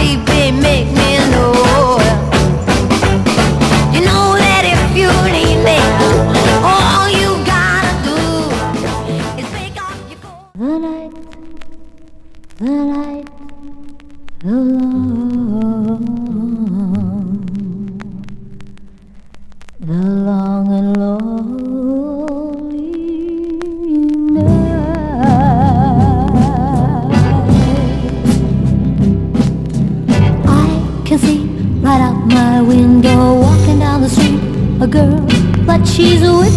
baby, make me know. You know that if you need me, all you gotta do is pick up your coat. The night, the long and lonely night. I can see right out my window, walking down the street, a girl, but she's with